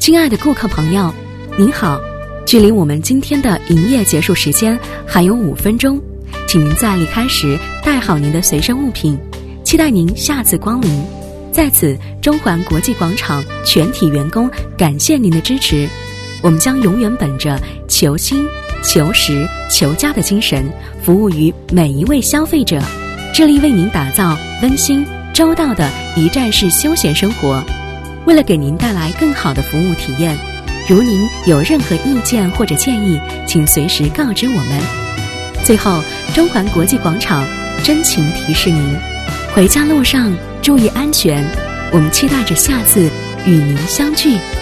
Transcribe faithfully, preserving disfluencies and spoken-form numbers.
亲爱的顾客朋友，您好，距离我们今天的营业结束时间还有五分钟，请您在离开时带好您的随身物品，期待您下次光临。在此，中环国际广场全体员工感谢您的支持，我们将永远本着求新、求实、求佳的精神，服务于每一位消费者，致力为您打造温馨周到的一站式休闲生活。为了给您带来更好的服务体验，如您有任何意见或者建议，请随时告知我们。最后，中环国际广场真情提示您，回家路上注意安全，我们期待着下次与您相聚。